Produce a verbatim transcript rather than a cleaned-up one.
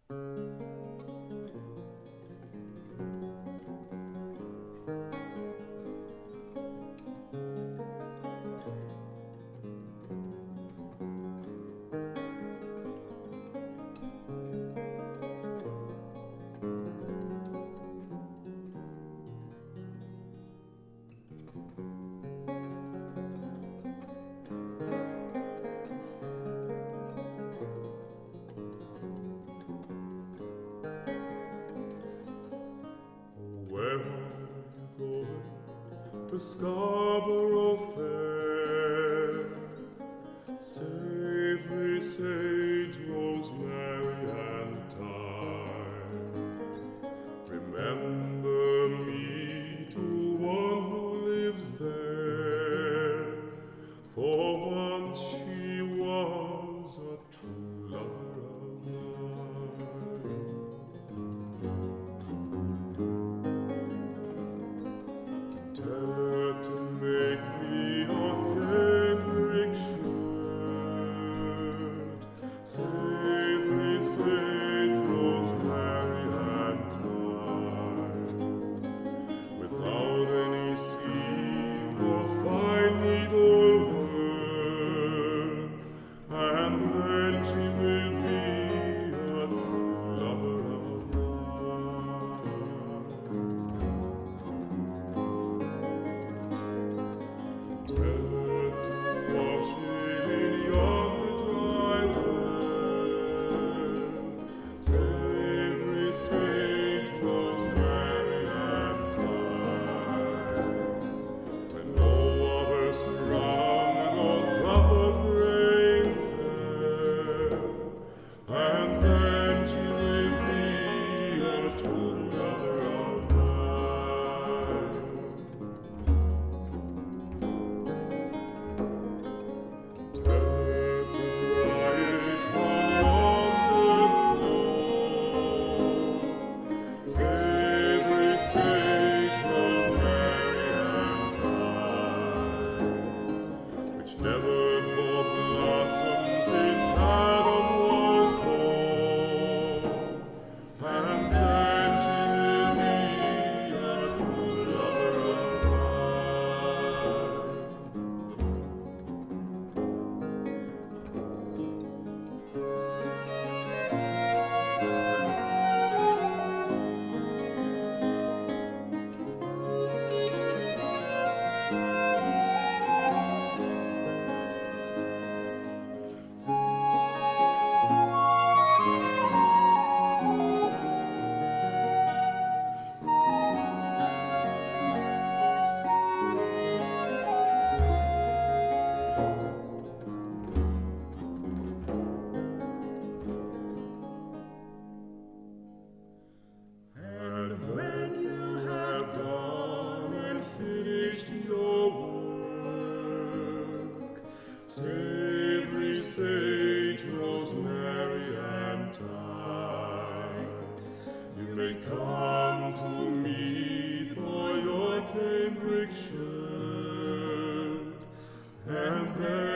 Where are you going? To Scarborough Fair. Savory sage, rosemary, and thyme. Remember me to one who lives there, for once she was a true lover of mine. Tell her to make me a cambric shirt, savory sage, rosemary, and thyme, without any seam or fine needlework, and then she will be a true lover of mine. Tell her to wash it in yonder dry well, savory sage, rosemary, and thyme, when no other sprung, no drop of rain fell, and then she will be a true lover of mine. Tell her to dry it on yonder floor, savory sage, rosemary, and thyme, which never bore blossom since Adam was born, and then she will be a true lover of mine. And when you have done and finished your work, savory sage, rosemary, and thyme, you may come to me for your cambric shirt, and then